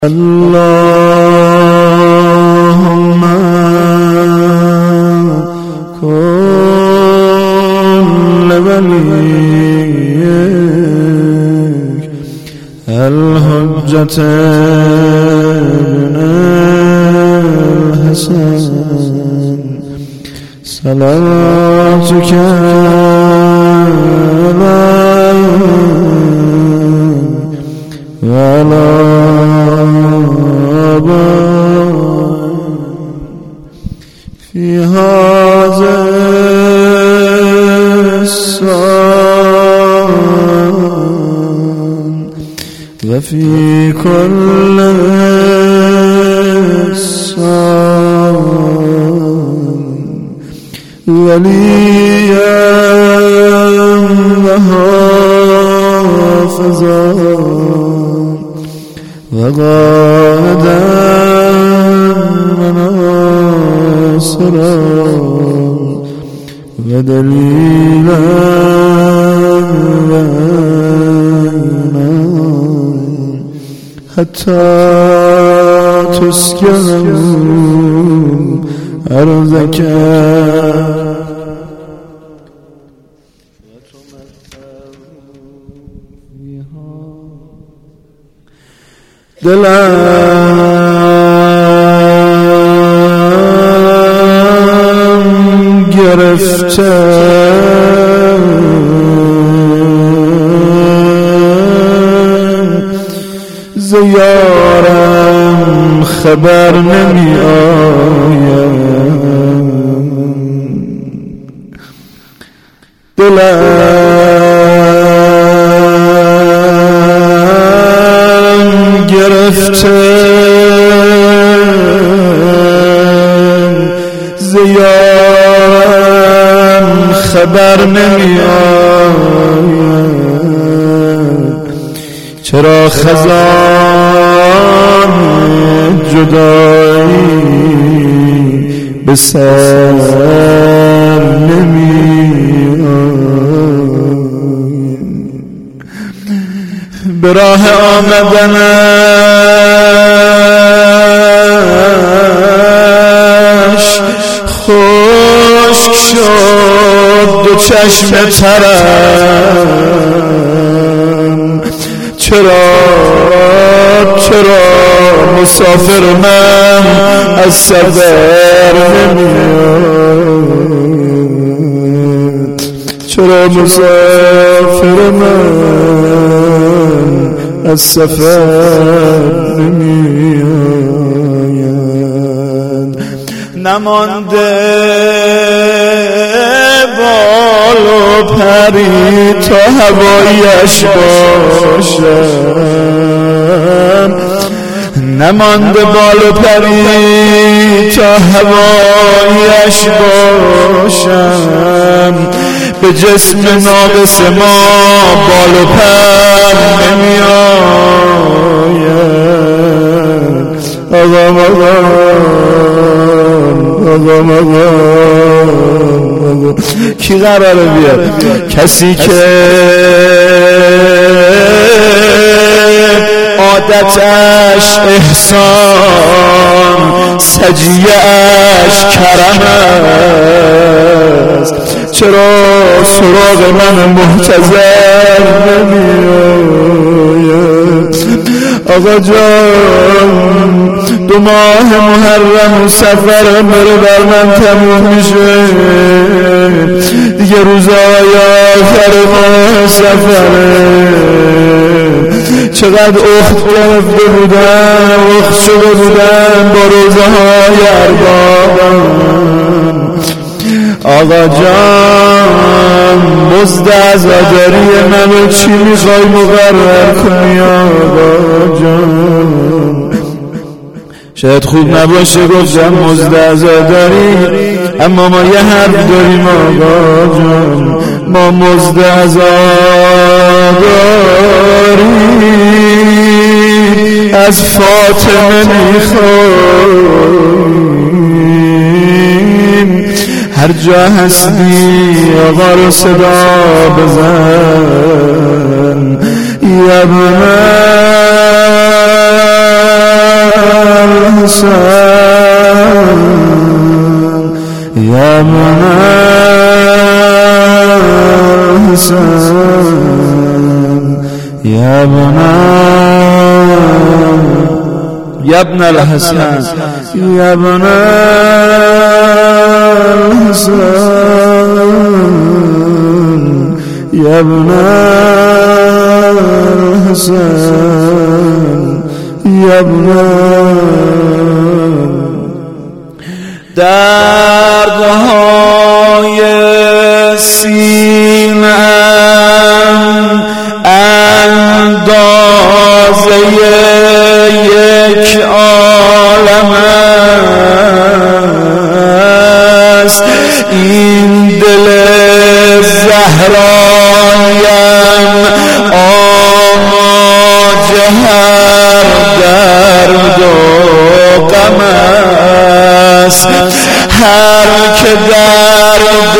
اللهم كن لوليك الحجة ابن الحسن صلاتك وعلى في هذا السان وفي كل السان وليا وحافظا وقائدا وناصرا ودليلا وعينا حتى تسكن أرضك دلم گرفته ز یارم خبر نمی آید دلم گرفته ز یارم خبر نمی آید چرا خزان جدایی به سر نمی آید به راه آمدنش خشک شد دو چشم ترم چرا مسافر من از سفر نمیاد چرا مسافر من از سفر نمیاد نمانده بال و پری تا هوایش باشم نمانده بال و پری تا هوایش باشم به جسم ناقص ما بال و پر نمی آید آقا کی قراره بیاد کسی که عادتش احسان سجیه‌اش کرم است چرا سراغ من محتضر نمی‌آید آقا جان 2 ماه محرم و سفر مره بر من تموم میشه دیگه روزای آخر ماه سفره چقدر اخت گرفته بودم اخت شده بودم با روزهای اربابم آقا جان مزد عزاداری منو چی میخوای مقرر کنی آقا جان شاید خوب نباشه گفتم مزد عزاداری اما ما یه حرف داریم آقا جان ما مزد عزاداری از فاطمه میخوایم هر جا هستی آقا رو صدا بزن یا ابن الحسن يا ابن الحسن يا ابن الحسن يا ابن الحسن يا ابن الحسن يا ابن دردهای سینه‌ام اندازه یک عالم است این دل زهرایم آماج هر درد و غم است هر که درد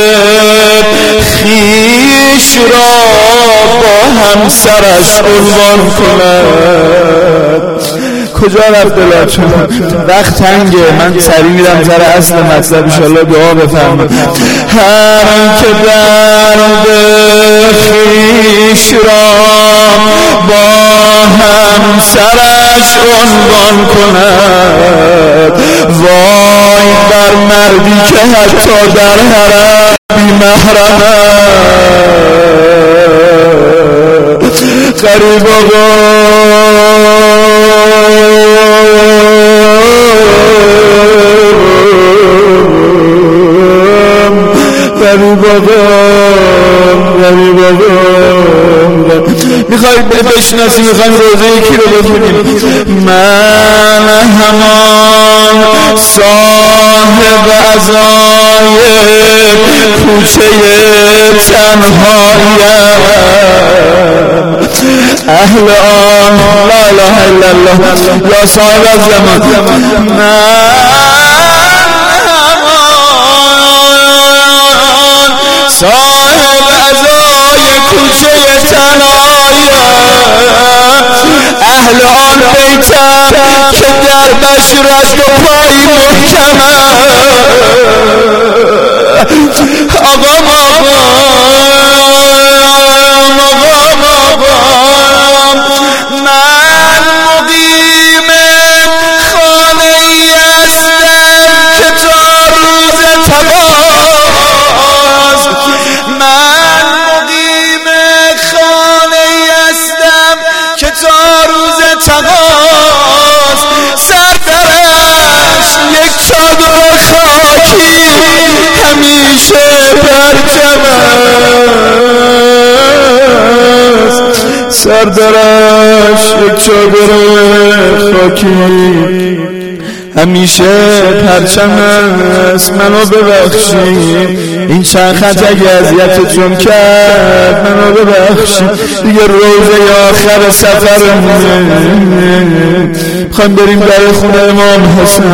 خویش را با همسرش عنوان کند. کجا رفت دلاتون؟ وقت تنگه، من سریع میرم سر اصل مطلب، انشالله دعا بفرمایید. هر که درد خویش را با همسرش عنوان کند وای بر مردی که حتی در حرم بی محرم غریب آقا میخواید بشناسی، میخوایم روزه یکی رو بخونیم. من همان صاحب عزای کوچه تنهایم اهل آن لا اله الا الله یا صاحب الزمان. من صاحب عزای کوچه تنهایم اهل آن بیتم که دربش رست و پایی محکم آقا من مقیم خانه ای هستم که تا روز تقاض من مقیم خانه ای هستم که تا روز تقاض سردرش یک چادر خاکی همیشه پرچم است سردرش یک چادر خاکی همیشه پرچم است. منو ببخشید این چند خط اگه اذیتتون کرد منو ببخشید دیگه روزه آخر سفرمونه میخوایم بریم در خونه امام حسن.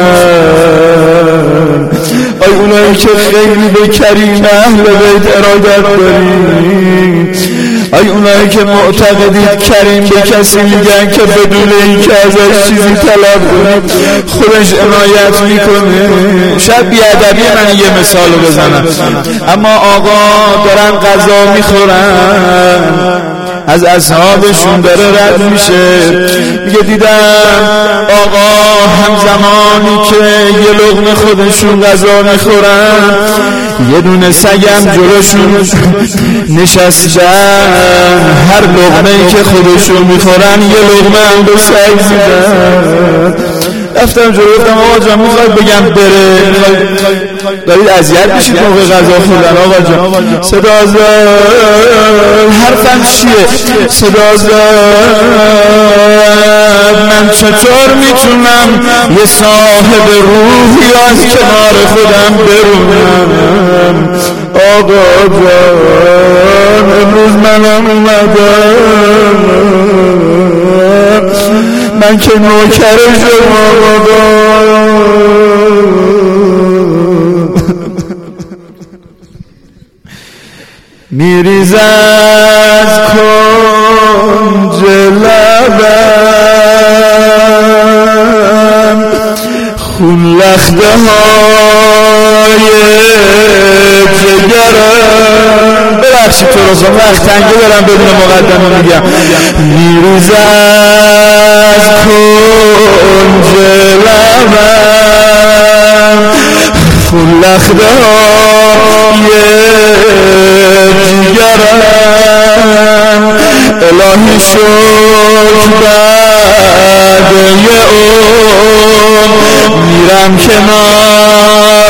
آی اونایی که خیلی به کریم اهل بیت ارادت دارید، آی اونایی که معتقدید کریم به کسی میگن که بدون این که ازش چیزی طلب کنید خودش عنایت میکنه. شاید بیادبی من یه مثال رو بزنم، اما آقا دارن غذا میخورن از اصحابشون داره رد میشه میگه دیدم آقا همزمانی که یه لقمه خودشون غذا میخورن یه دونه سگم جلوشون نشستن هر لقمه‌ای که خودشون میخورن یه لقمه هم به سگ میدن. رفتم جلو گفتم آقا جان میخواد بگم بره، دارید اذیت میشید موقع غذا خوردن آقا جان. صدا زد حرفم چیه؟ صدا زد من چطور میتونم یه صاحب روحی از کنار خودم برونم؟ آقا جان امروز منم اومدم، من که نوکر شما بابا میریز از کنج لبم خون لخته های جگرم. ببخشید تو رازم وقت تنگه دارم بدون مقدمه میگم. میریز از کنج لبم خون لخته های جگرم. الهی شکر بعد اون میرم کنار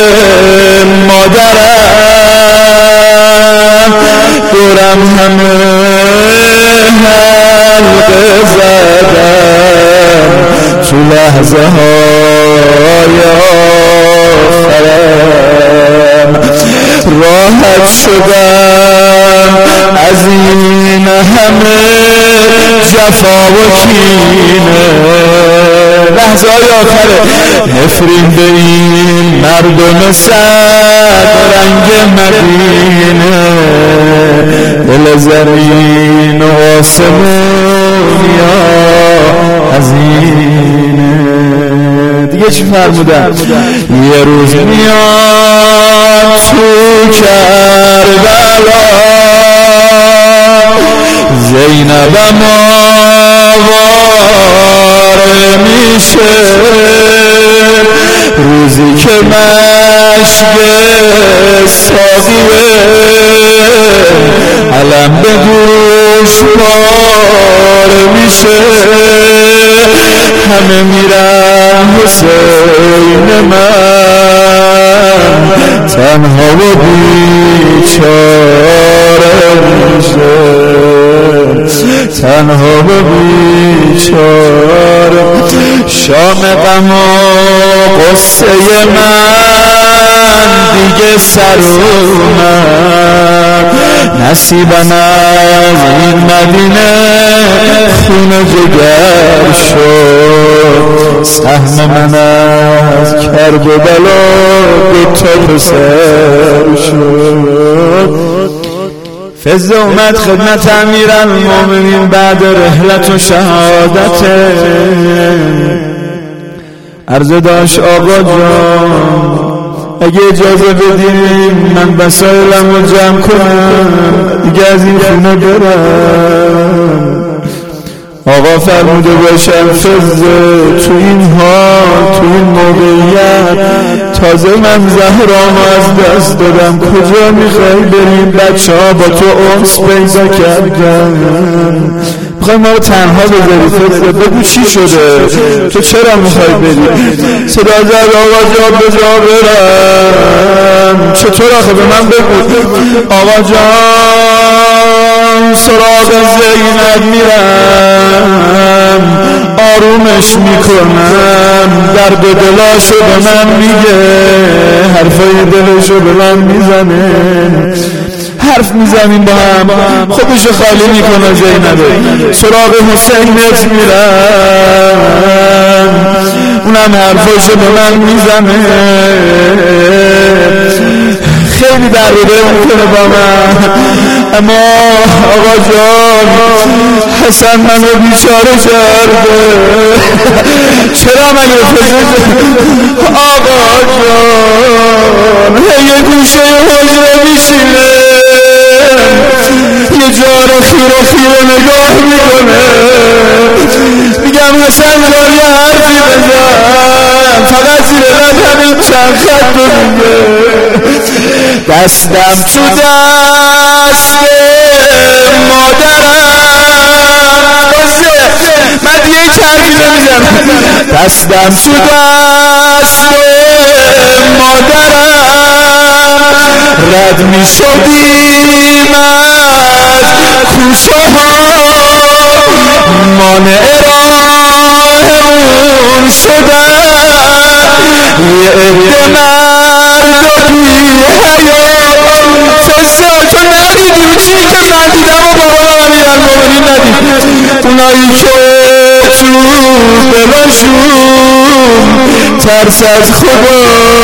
مادرم، دورم همه حلقه زدم تو لحظه های آخرم. راحت شدم از این همه جفا و کینه، لحظه های آخره. نفرین به این مردم صد رنگ مدینه، دل زمین و آسمون یا حزینه. دیگه چی فرمودن؟ یه روز میاد تو کربلا زینبم آواره میشه، روزی که مشک ساقیه علم به گوش پاره میشه. همه میرن حسین من تنها و بیچاره میشه، تنها و بیچاره. شام غم و قصه من دیگه سر اومد، نصیبم از این مدینه خون جگر شد. سهم من از کرب و بلا دوتا پسر شد. فضل اومد خدمت امیرالمومنین بعد رحلت و شهادت. عرض داشت آقا جان اگه اجازه بدیم من وسایلم رو جمع کنم دیگه از این خونه برم. آقا فرموده باشم فضل تو این حال تو این موقعیت تازه من زهرامو از دست دادم، کجا میخوای بریم؟ بچه ها با تو انس پیدا کردن، میخوای ما رو تنها بذاری فضل؟ بگو چی شده؟ تو چرا میخوای بری؟ صدا زد آقا جان بذار برم. چطور آخه به من بگو؟ آقا جان سراغ زینب میرم، آرومش میکنم، درد دلاشو به من میگه، حرفای دلشو به من میزنه، حرف میزنیم با هم، خودشو خالی میکنه زینبه. سراغ حسینت میرم، اونم حرفاشو به من میزنه، خیلی درده میکنه با من. اما آقا جان حسن منو بیچاره کرده، چرا منو فضل؟ آقا جان یه گوشه حجره میشینه، یه جا رو خیره خیره نگاه میکنه، میگم حسن جان یه حرفی بزن، فقط زیر لب همین چند خط رو میگه. دستم تو دست مادرم، من دیگه این حرفی نمیزنم. دستم تو دست مادرم، رد میشدیم از کوچه ها، مانع راه اون شدن یه عده مرد و بی حیا. فضل تو ندیدی اون چیزی که من دیدم و بابا امیرالمومنین ندید، اونایی که تو دلشون ترس از خدا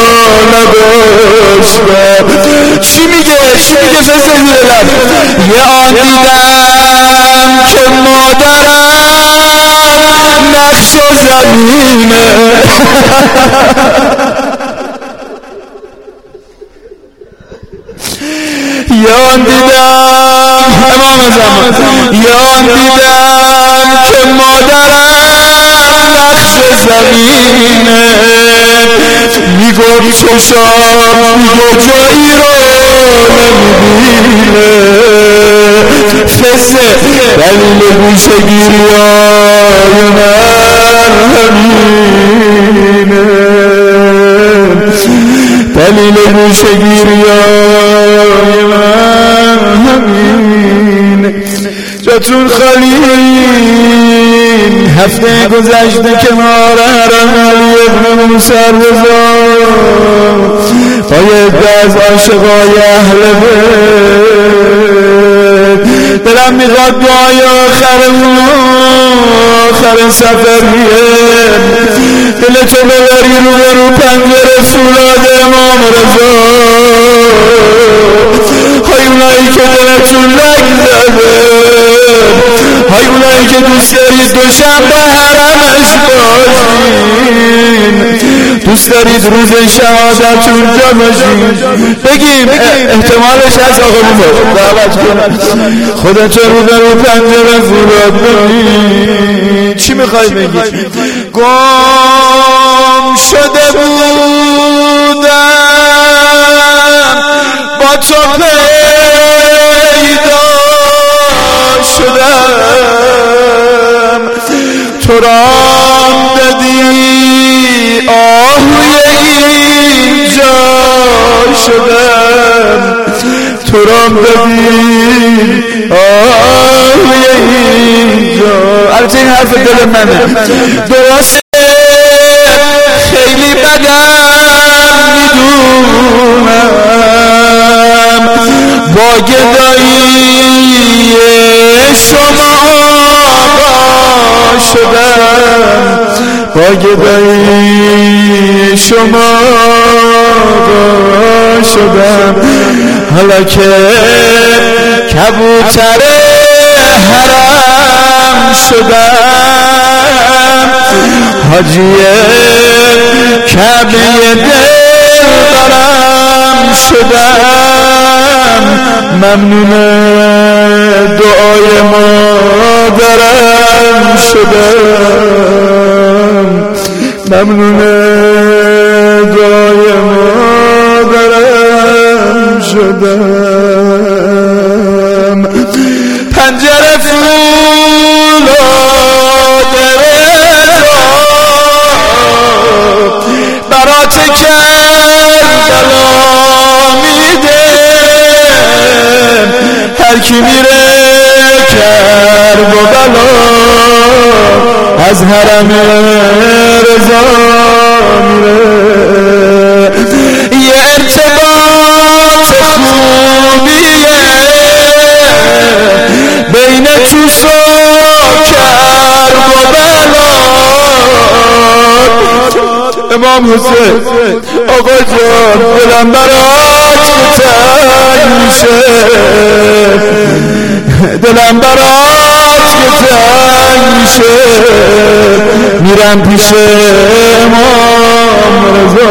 نداشتن. چی میگه فضل زیر لب؟ یه آن دیدم که مادرم نقش و زمینه یان دیدم امام زمان، یان دیدم که مادرم نقش زمینه، میگفت چشام دیگه جایی رو نمیبینه، فزه دلیل گوشه گیریای من همینه، دلیل گوشه گیریای من همینه. جاتون خالی هفته گذشته کنار حرم علی ابن موسی رضا با یک از عاشقای اهل بیت دلم میخواد دعای آخر سفریه دلتو ببری رو پنجره فولاد امام رضا، های اونایی که دلتون لگ زده، های اونایی که دوست دارید دوشنبه حرمش باشین، دوست دارید روز شهادت اونجا باشین، بگیم احتمالش هست آقا دعوت کنم خودتو رو پنجره فولاد ببین. چی میخوای بگی؟ گم شده بودم با تو پیدا شدم، تو رام دادی آهوی اینجا شدم، تو رام دادی آهوی اینجا. البته این حرف دل منه، درسته خیلی بدم میدونم با گدایی شما شدم، با گدایی شما شدم، حالا که کبوتر حرم شدم، حاجی کعبه دلبرم شدم، ممنون دعای مادرم شدم، ممنون دعای مادرم شدم. پنجره فولاد رضا برات کربلا میده، هر کی میره کربلا از حرم رضا میره، یه ارتباط خوبیه بین توس و کربلا. امام حسین آقا جان دلم برات تنگ میشه، دلم برات تنگ میشه، میرم پیش امام رضا.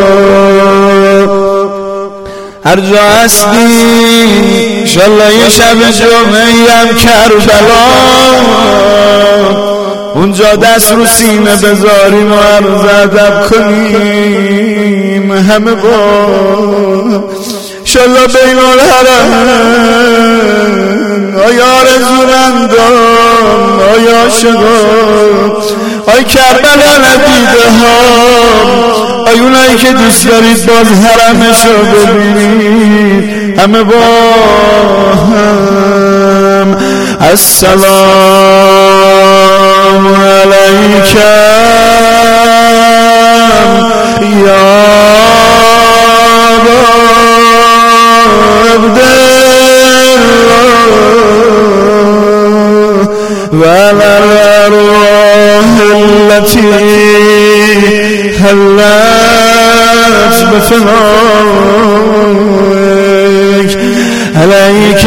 هر جا هستی انشالله یه شب جمعه‌ای هم کربلا، اونجا دست رو سینه بذاریم و عرض ادب کنیم همه با انشالله بین الحرم. آیا آرزورندان، آیا عاشقان، آی کربلا ندیده ها، آی اونایی که دوست دارید باز حرمشو ببینید همه با هم. السلام علیکم یا والأرواح التي هلت بفنائك عليك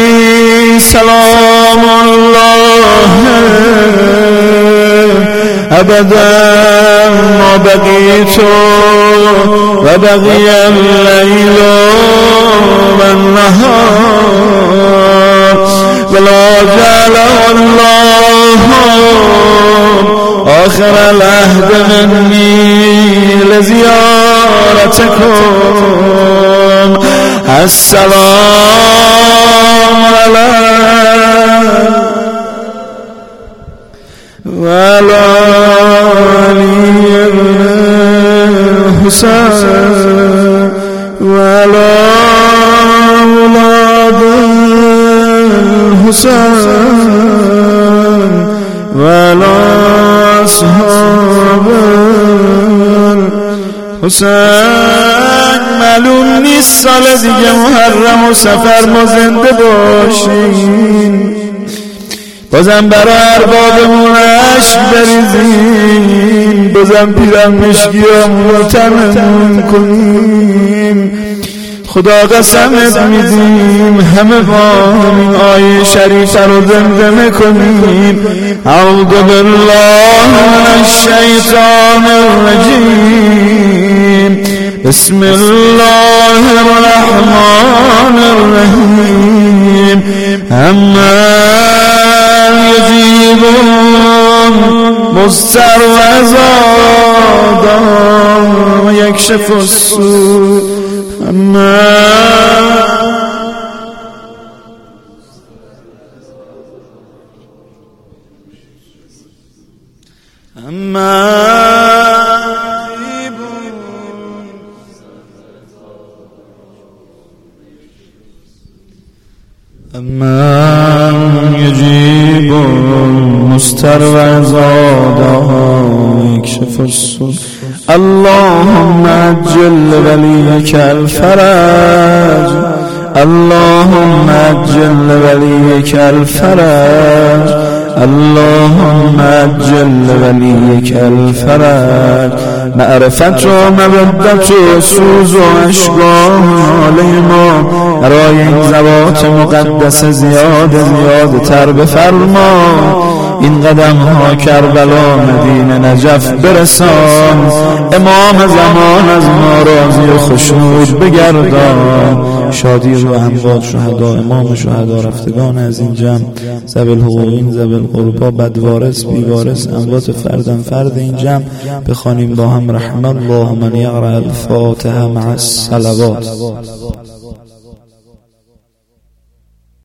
مني سلام الله أبدا ما بقيت وبقي الليل والنهار ولا جعل الله آخر العهد مني لزيارتكم السلام عليكم وعلى علي الحسين وعلى أولاد الحسين وعلى أصحاب الحسين. معلوم نیست سال دیگه محرم و سفر ما زنده باشیم، بازم برای اربابمون عشق بریزیم، بازم پیرم مشکیامون تمنون کنیم. خدا قسمت میدیم همه با این آیه شریفه رو دمدمه کنیم. اعوذ بالله من الشیطان الرجیم، بسم الله الرحمن الرحیم. اما یجیبون مضطر و عزادان و یکشف السوء. اما يجيب المضطر وعزاده يكشف السوء. اللهم عجل وليك الفرج، اللهم عجل وليك الفرج، اللهم عجل وليك الفرج. معرفت و مودت و سوز و اشکال ما برای این ذوات مقدس زیاد تر بفرما. این قدم ها کربلا مدینه نجف برسان. امام زمان از ما راضی و خشنود بگردان. شادی رو اموات شهدا، امام شهدا، رفتگان از این جمع، ذوی الحقوقین، ذوی القربا، بدوارث بیوارث، اموات فردن فرد این جمع بخوانیم با هم. رحم الله من یقرأ الفاتحه مع الصلوات.